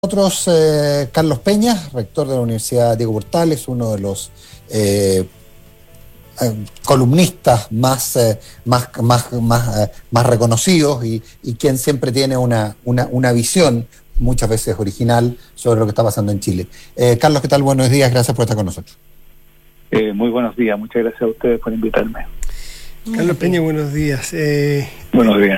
Nosotros, Carlos Peña, rector de la Universidad Diego Portales, uno de los columnistas más reconocidos y quien siempre tiene una visión, muchas veces original, sobre lo que está pasando en Chile. Carlos, ¿qué tal? Buenos días, gracias por estar con nosotros. Muy buenos días, muchas gracias a ustedes por invitarme. Carlos Peña, buenos días. Buenos días.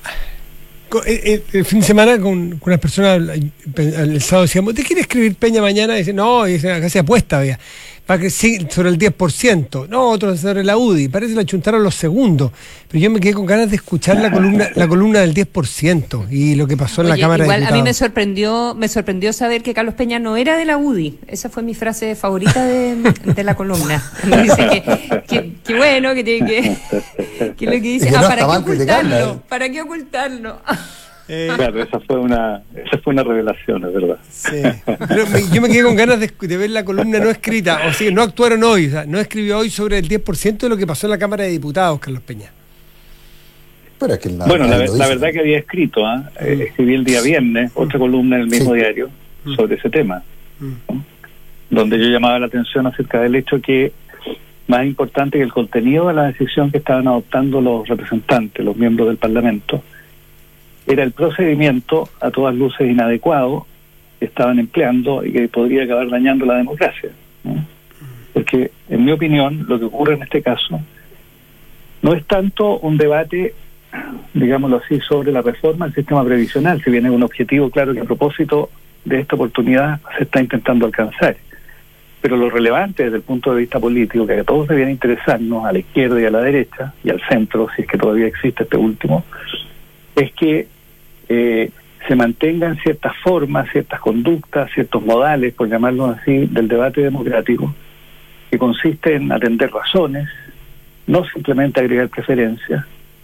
El fin de semana con unas personas, el sábado decíamos, ¿te quiere escribir Peña mañana? Y dice, no, y dice, acá se apuesta, vea, para que sí, sobre el 10%, no, otro sobre la UDI, parece que la chuntaron los segundos, pero yo me quedé con ganas de escuchar la columna del 10% y lo que pasó en la Cámara de Diputados. A mí me sorprendió saber que Carlos Peña no era de la UDI, esa fue mi frase favorita de la columna. Me dice que bueno, que tiene que lo que dice, ¿para qué ocultarlo? Claro, esa fue una revelación, es verdad. Sí, pero yo me quedé con ganas de ver la columna no escrita, o sea, no actuaron hoy, o sea, no escribió hoy sobre el 10% de lo que pasó en la Cámara de Diputados, Carlos Peña. Pero es que la verdad que había escrito, escribí el día viernes otra columna en el mismo diario sobre ese tema, ¿no? Donde yo llamaba la atención acerca del hecho que más importante que el contenido de la decisión que estaban adoptando los representantes, los miembros del Parlamento, era el procedimiento a todas luces inadecuado que estaban empleando y que podría acabar dañando la democracia, ¿no? Porque, en mi opinión, lo que ocurre en este caso no es tanto un debate, digámoslo así, sobre la reforma del sistema previsional, si bien es un objetivo claro que a propósito de esta oportunidad se está intentando alcanzar. Pero lo relevante desde el punto de vista político, que a todos deberían interesarnos, a la izquierda y a la derecha, y al centro, si es que todavía existe este último, es que se mantengan ciertas formas, ciertas conductas, ciertos modales, por llamarlo así, del debate democrático, que consiste en atender razones, no simplemente agregar preferencias,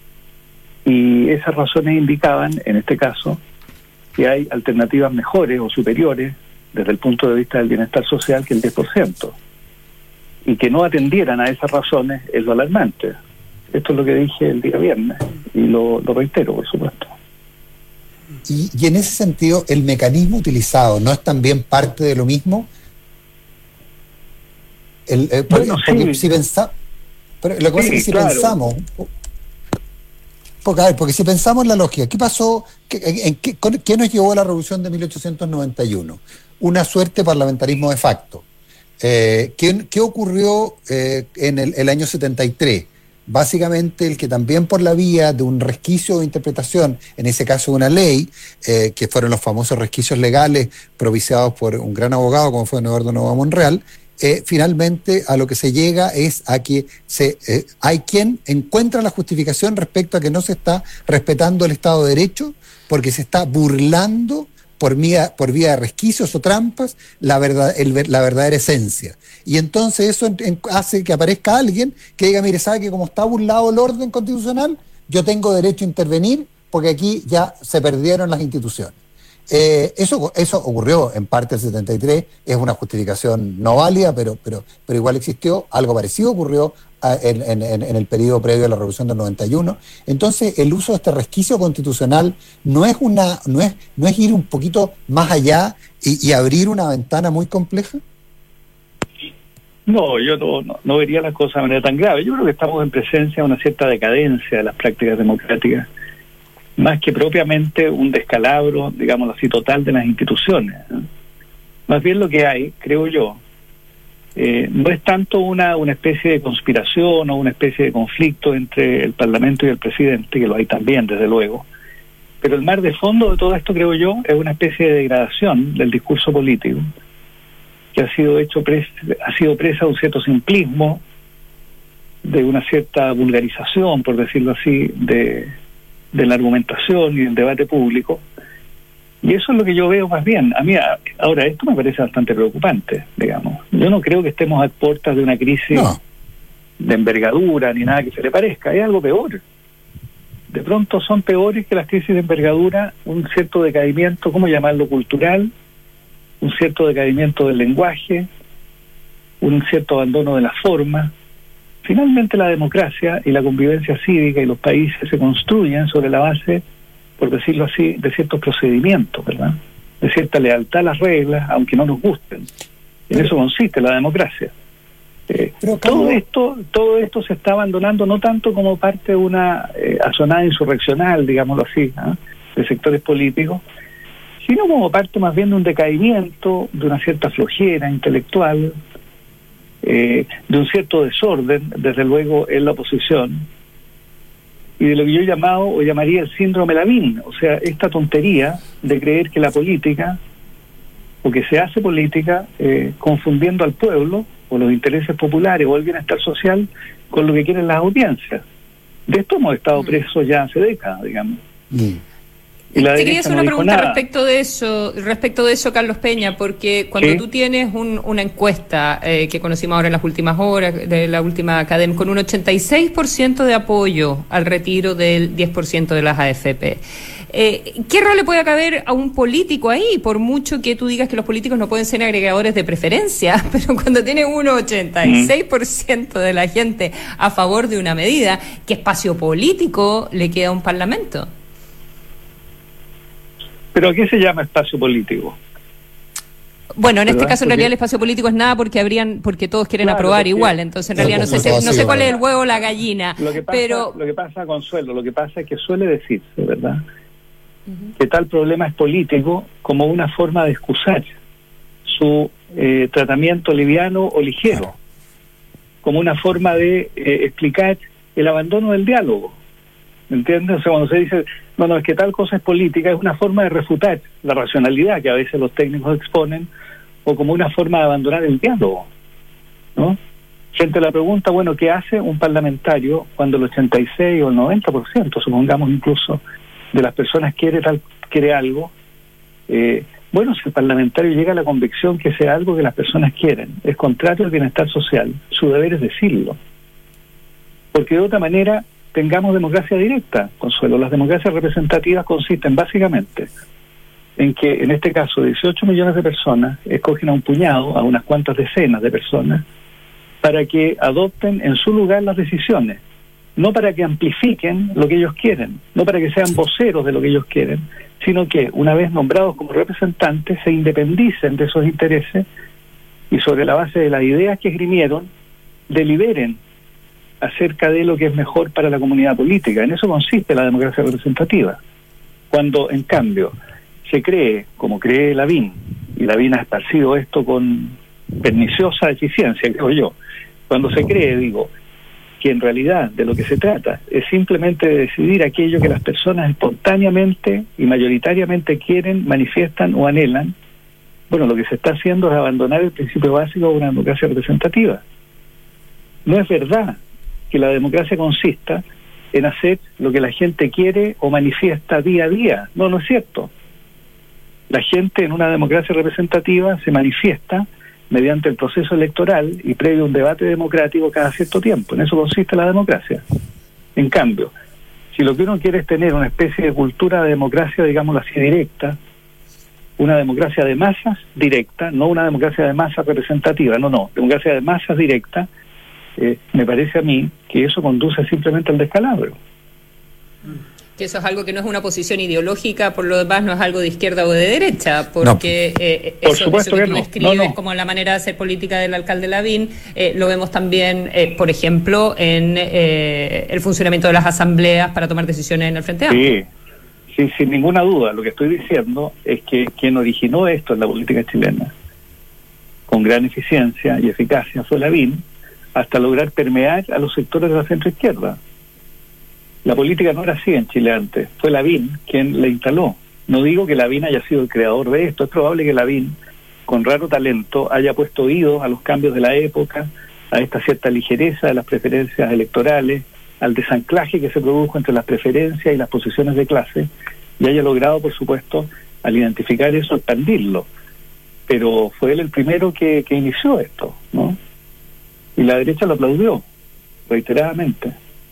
y esas razones indicaban, en este caso, que hay alternativas mejores o superiores desde el punto de vista del bienestar social que el 10%, y que no atendieran a esas razones es lo alarmante. Esto es lo que dije el día viernes, y lo reitero, por supuesto. Y en ese sentido, ¿el mecanismo utilizado no es también parte de lo mismo? Porque si pensamos, pero lo que pasa es que si pensamos, porque si pensamos en la lógica, ¿qué pasó? ¿Qué nos llevó a la revolución de 1891? Una suerte de parlamentarismo de facto. ¿Qué ocurrió en el año 73? Básicamente el que también por la vía de un resquicio de interpretación, en ese caso de una ley, que fueron los famosos resquicios legales propiciados por un gran abogado como fue Eduardo Nova Monreal, finalmente a lo que se llega es a que hay quien encuentra la justificación respecto a que no se está respetando el Estado de Derecho porque se está burlando por vía de resquicios o trampas la verdadera esencia. Y entonces eso hace que aparezca alguien que diga, mire, ¿sabe que como está burlado el orden constitucional, yo tengo derecho a intervenir porque aquí ya se perdieron las instituciones? Eso ocurrió en parte el 73, es una justificación no válida, pero igual existió. Algo parecido ocurrió en el periodo previo a la Revolución del 91. Entonces, el uso de este resquicio constitucional no es ir un poquito más allá y abrir una ventana muy compleja. No, yo no vería las cosas de manera tan grave. Yo creo que estamos en presencia de una cierta decadencia de las prácticas democráticas, más que propiamente un descalabro, digámoslo así, total de las instituciones, ¿no? Más bien lo que hay, creo yo, no es tanto una especie de conspiración o una especie de conflicto entre el Parlamento y el presidente, que lo hay también, desde luego, pero el mar de fondo de todo esto, creo yo, es una especie de degradación del discurso político, que ha sido presa de un cierto simplismo, de una cierta vulgarización, por decirlo así, de la argumentación y del debate público, y eso es lo que yo veo más bien. A mí, ahora, esto me parece bastante preocupante, digamos. Yo no creo que estemos a puertas de una crisis de envergadura, ni nada que se le parezca, es algo peor. De pronto son peores que las crisis de envergadura, un cierto decaimiento, ¿cómo llamarlo?, cultural, un cierto decaimiento del lenguaje, un cierto abandono de la forma. Finalmente la democracia y la convivencia cívica y los países se construyen sobre la base, por decirlo así, de ciertos procedimientos, ¿verdad? de cierta lealtad a las reglas, aunque no nos gusten. En eso consiste la democracia. Todo esto se está abandonando no tanto como parte de una asonada insurreccional, digámoslo así, de sectores políticos, sino como parte más bien de un decaimiento, de una cierta flojera intelectual, de un cierto desorden, desde luego, en la oposición, y de lo que yo he llamado o llamaría el síndrome Lavín, o sea, esta tontería de creer que la política, o que se hace política confundiendo al pueblo, o los intereses populares, o el bienestar social, con lo que quieren las audiencias. De esto hemos estado presos ya hace décadas, digamos. Y te quería hacer una pregunta respecto de eso, Carlos Peña, porque cuando tú tienes una encuesta que conocimos ahora en las últimas horas, de la última academia, con un 86% de apoyo al retiro del 10% de las AFP, ¿qué rol le puede caber a un político ahí? Por mucho que tú digas que los políticos no pueden ser agregadores de preferencia, pero cuando tiene un 86% de la gente a favor de una medida, ¿qué espacio político le queda a un parlamento? ¿Pero a qué se llama espacio político? Bueno, en este caso en realidad el espacio político es nada porque todos quieren aprobar igual, entonces en realidad no sé cuál es el huevo o la gallina. Lo que pasa, Consuelo, es que suele decirse, ¿verdad?, que tal problema es político como una forma de excusar su tratamiento liviano o ligero, como una forma de explicar el abandono del diálogo. ¿Me entiendes? O sea, cuando se dice, no, es que tal cosa es política, es una forma de refutar la racionalidad que a veces los técnicos exponen, o como una forma de abandonar el diálogo, ¿no? Frente a la pregunta, bueno, ¿qué hace un parlamentario cuando el 86 o el 90%, supongamos incluso, de las personas quiere algo? Bueno, si el parlamentario llega a la convicción que sea algo que las personas quieren, es contrario al bienestar social, su deber es decirlo. Porque de otra manera tengamos democracia directa, Consuelo. Las democracias representativas consisten básicamente en que, en este caso, 18 millones de personas escogen a un puñado, a unas cuantas decenas de personas, para que adopten en su lugar las decisiones, no para que amplifiquen lo que ellos quieren, no para que sean voceros de lo que ellos quieren, sino que, una vez nombrados como representantes, se independicen de esos intereses y, sobre la base de las ideas que esgrimieron, deliberen acerca de lo que es mejor para la comunidad política. En eso consiste la democracia representativa. Cuando, en cambio, se cree, como cree Lavín, y Lavín ha esparcido esto con perniciosa eficiencia, creo yo, cuando se cree, que en realidad de lo que se trata es simplemente de decidir aquello que las personas espontáneamente y mayoritariamente quieren, manifiestan o anhelan, bueno, lo que se está haciendo es abandonar el principio básico de una democracia representativa. No es verdad que la democracia consista en hacer lo que la gente quiere o manifiesta día a día. No es cierto. La gente en una democracia representativa se manifiesta mediante el proceso electoral y previo a un debate democrático cada cierto tiempo. En eso consiste la democracia. En cambio, si lo que uno quiere es tener una especie de cultura de democracia, digámoslo así, directa, una democracia de masas directa, no una democracia de masas representativa, democracia de masas directa, me parece a mí que eso conduce simplemente al descalabro. Que eso es algo que no es una posición ideológica, por lo demás no es algo de izquierda o de derecha, porque por supuesto eso que tú describes como la manera de hacer política del alcalde Lavín, lo vemos también, por ejemplo, en el funcionamiento de las asambleas para tomar decisiones en el Frente Amplio. Sí, sin ninguna duda. Lo que estoy diciendo es que quien originó esto en la política chilena, con gran eficiencia y eficacia, fue Lavín, hasta lograr permear a los sectores de la centroizquierda. La política no era así en Chile antes, fue Lavín quien la instaló. No digo que Lavín haya sido el creador de esto, es probable que Lavín, con raro talento, haya puesto oídos a los cambios de la época, a esta cierta ligereza de las preferencias electorales, al desanclaje que se produjo entre las preferencias y las posiciones de clase, y haya logrado, por supuesto, al identificar eso, expandirlo. Pero fue él el primero que inició esto, ¿no? Y la derecha lo aplaudió, reiteradamente.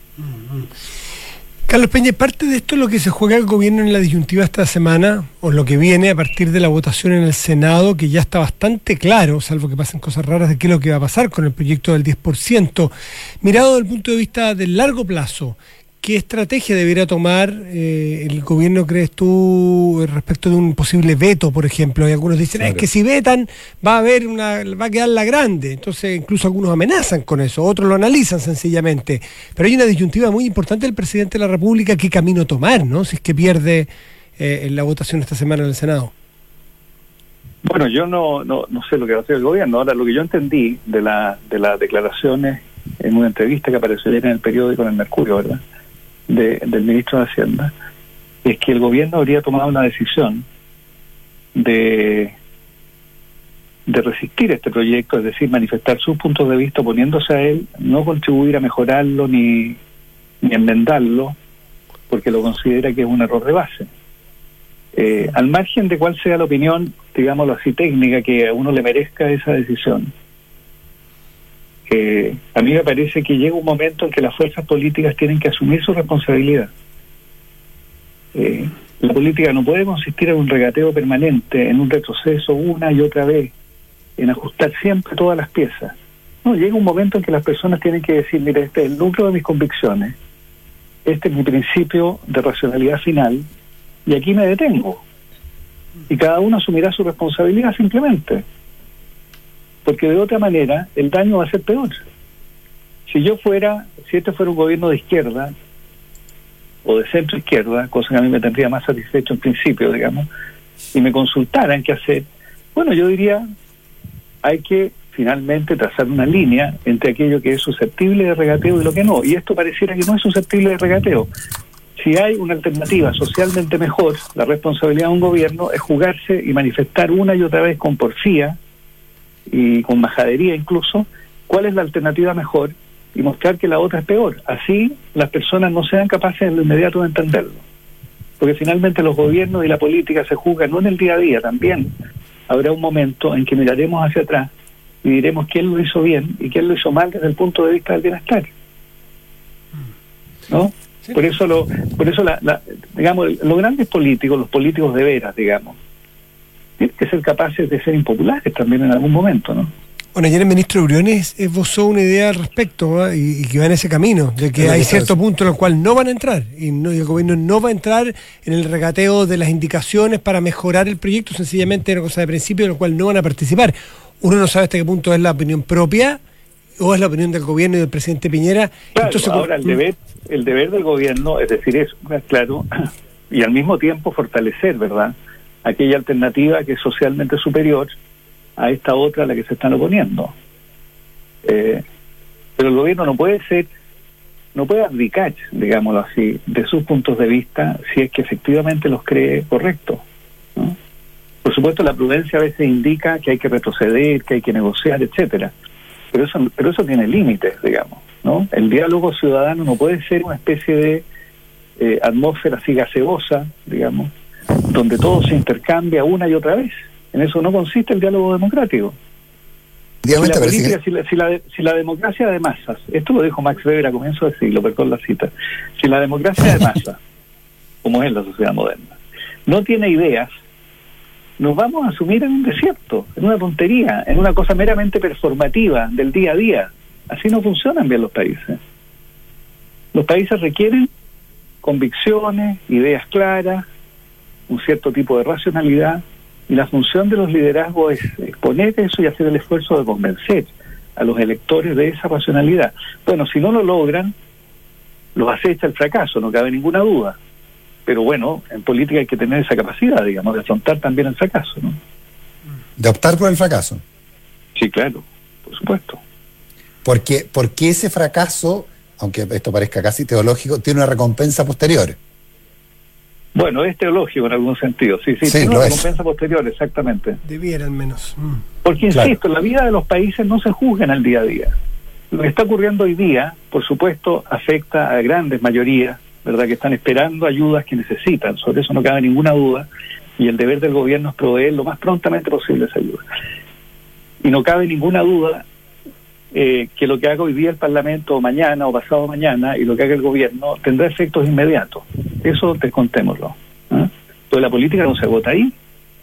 Carlos Peña, parte de esto es lo que se juega el gobierno en la disyuntiva esta semana, o lo que viene a partir de la votación en el Senado, que ya está bastante claro, salvo que pasen cosas raras, de qué es lo que va a pasar con el proyecto del 10%. Mirado desde el punto de vista del largo plazo, ¿qué estrategia debería tomar el gobierno, crees tú, respecto de un posible veto, por ejemplo? Y algunos dicen, es que si vetan va a quedar la grande. Entonces, incluso algunos amenazan con eso, otros lo analizan sencillamente. Pero hay una disyuntiva muy importante del presidente de la República, qué camino tomar, ¿no? Si es que pierde en la votación esta semana en el Senado. Bueno, yo no sé lo que va a hacer el gobierno. Ahora, lo que yo entendí de las declaraciones en una entrevista que apareció ayer en el periódico, en el Mercurio, ¿verdad?, del ministro de Hacienda, es que el gobierno habría tomado una decisión de resistir este proyecto, es decir, manifestar sus puntos de vista oponiéndose a él, no contribuir a mejorarlo ni enmendarlo, porque lo considera que es un error de base. Al margen de cuál sea la opinión, digámoslo así, técnica, que a uno le merezca esa decisión, a mí me parece que llega un momento en que las fuerzas políticas tienen que asumir su responsabilidad. La política no puede consistir en un regateo permanente, en un retroceso una y otra vez, en ajustar siempre todas las piezas. No, llega un momento en que las personas tienen que decir, mira, este es el núcleo de mis convicciones, este es mi principio de racionalidad final, y aquí me detengo. Y cada uno asumirá su responsabilidad simplemente. Porque de otra manera el daño va a ser peor. Si este fuera un gobierno de izquierda o de centro izquierda, cosa que a mí me tendría más satisfecho en principio, digamos, y me consultaran qué hacer, bueno, yo diría, hay que finalmente trazar una línea entre aquello que es susceptible de regateo y lo que no, y esto pareciera que no es susceptible de regateo. Si hay una alternativa socialmente mejor, la responsabilidad de un gobierno es jugarse y manifestar una y otra vez con porfía y con majadería incluso, cuál es la alternativa mejor y mostrar que la otra es peor. Así las personas no sean capaces en lo inmediato de entenderlo. Porque finalmente los gobiernos y la política se juzgan no en el día a día, también habrá un momento en que miraremos hacia atrás y diremos quién lo hizo bien y quién lo hizo mal desde el punto de vista del bienestar. ¿No? Sí. Por eso digamos, los grandes políticos, los políticos de veras, digamos, tienen que ser capaces de ser impopulares también en algún momento, ¿no? Bueno, ayer el ministro Briones esbozó una idea al respecto, ¿eh? y que va en ese camino, de que hay cierto punto en el cual no van a entrar, y el gobierno no va a entrar en el regateo de las indicaciones para mejorar el proyecto, sencillamente una cosa de principio en el cual no van a participar. Uno no sabe hasta qué punto es la opinión propia o es la opinión del gobierno y del presidente Piñera. Claro, entonces, ahora el deber del gobierno es decir eso, claro, y al mismo tiempo fortalecer, ¿verdad?, aquella alternativa que es socialmente superior a esta otra a la que se están oponiendo. Pero el gobierno no puede abdicar, digámoslo así, de sus puntos de vista si es que efectivamente los cree correctos, ¿no? Por supuesto, la prudencia a veces indica que hay que retroceder, que hay que negociar, etcétera. Pero eso tiene límites, digamos, ¿no? El diálogo ciudadano no puede ser una especie de atmósfera así gaseosa, digamos, donde todo se intercambia una y otra vez. En eso no consiste el diálogo democrático. Si la democracia de masas, esto lo dijo Max Weber a comienzo del siglo, perdón la cita, si la democracia de masas, como es la sociedad moderna, no tiene ideas, nos vamos a sumir en un desierto, en una tontería, en una cosa meramente performativa del día a día. Así no funcionan bien los países. Los países requieren convicciones, ideas claras, un cierto tipo de racionalidad, y la función de los liderazgos es exponer eso y hacer el esfuerzo de convencer a los electores de esa racionalidad. Bueno, si no lo logran, los acecha el fracaso, no cabe ninguna duda. Pero bueno, en política hay que tener esa capacidad, digamos, de afrontar también el fracaso, ¿no? De optar por el fracaso. Sí, claro, por supuesto. Porque ese fracaso, aunque esto parezca casi teológico, tiene una recompensa posterior. Bueno, es teológico en algún sentido, sí, tiene una recompensa posterior, exactamente. Debiera al menos. Porque, insisto, la vida de los países no se juzga en el día a día. Lo que está ocurriendo hoy día, por supuesto, afecta a grandes mayorías, ¿verdad?, que están esperando ayudas que necesitan, sobre eso no cabe ninguna duda, y el deber del gobierno es proveer lo más prontamente posible esa ayuda. Y no cabe ninguna duda que lo que haga hoy día el Parlamento, o mañana, o pasado mañana, y lo que haga el gobierno, tendrá efectos inmediatos. Eso descontémoslo, ¿eh? Pues la política no se agota ahí.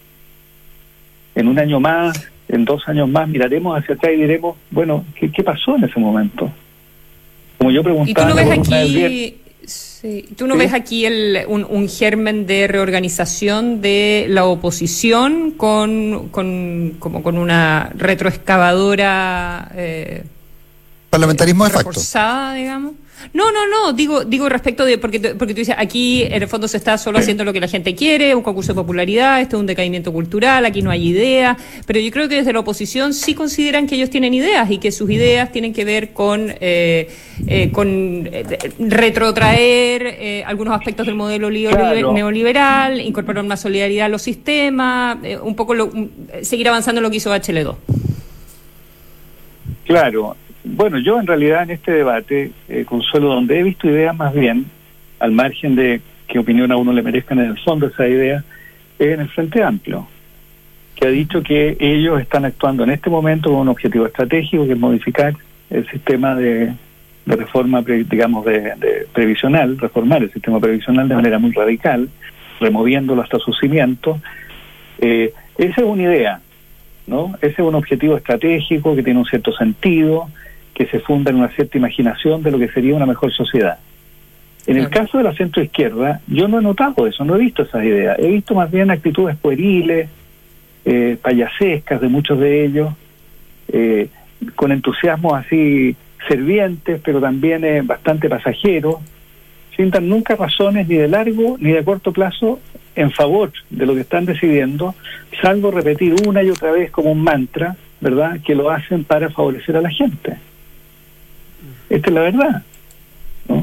En un año más, en 2 años más, miraremos hacia atrás y diremos, bueno, ¿qué pasó en ese momento? Como yo preguntaba... ¿Y tú lo ves aquí? Sí. ¿Tú no ves aquí un germen de reorganización de la oposición como con una retroexcavadora parlamentarismo de facto reforzada, digamos? No, digo respecto de, porque tú dices, aquí en el fondo se está solo haciendo lo que la gente quiere, un concurso de popularidad, esto es un decaimiento cultural, aquí no hay ideas, pero yo creo que desde la oposición sí consideran que ellos tienen ideas y que sus ideas tienen que ver con retrotraer algunos aspectos del modelo neoliberal, incorporar más solidaridad a los sistemas, un poco seguir avanzando en lo que hizo Bachelet 2. Claro. Bueno, yo en realidad en este debate, Consuelo, donde he visto ideas más bien, al margen de qué opinión a uno le merezcan en el fondo esa idea, es en el Frente Amplio, que ha dicho que ellos están actuando en este momento con un objetivo estratégico, que es modificar el sistema de reforma, digamos, de previsional, reformar el sistema previsional de manera muy radical, removiéndolo hasta su cimiento. Esa es una idea, ¿no? Ese es un objetivo estratégico que tiene un cierto sentido, que se funda en una cierta imaginación de lo que sería una mejor sociedad. En el caso de la centroizquierda, yo no he notado eso, no he visto esas ideas. He visto más bien actitudes pueriles, payasescas de muchos de ellos, con entusiasmo así fervientes, pero también bastante pasajeros, sin dar nunca razones ni de largo ni de corto plazo en favor de lo que están decidiendo, salvo repetir una y otra vez como un mantra, ¿verdad?, que lo hacen para favorecer a la gente. Esta es la verdad, ¿no?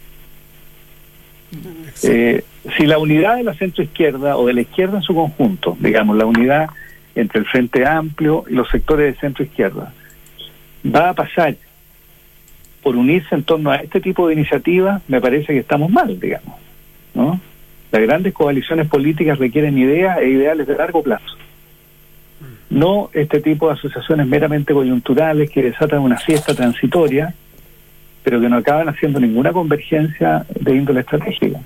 Si la unidad de la centroizquierda o de la izquierda en su conjunto, digamos, la unidad entre el Frente Amplio y los sectores de centroizquierda, va a pasar por unirse en torno a este tipo de iniciativas, me parece que estamos mal, digamos, ¿no? Las grandes coaliciones políticas requieren ideas e ideales de largo plazo. No este tipo de asociaciones meramente coyunturales que desatan una fiesta transitoria, pero que no acaban haciendo ninguna convergencia de índole estratégica.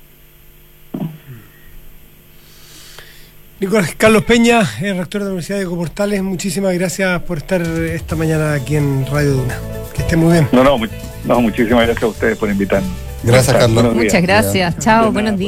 Nicolás Carlos Peña, rector de la Universidad de Ecoportales, muchísimas gracias por estar esta mañana aquí en Radio Duna. Que esté muy bien. No, muchísimas gracias a ustedes por invitarme. Gracias, Carlos. Muchas gracias. Chao, buenos días.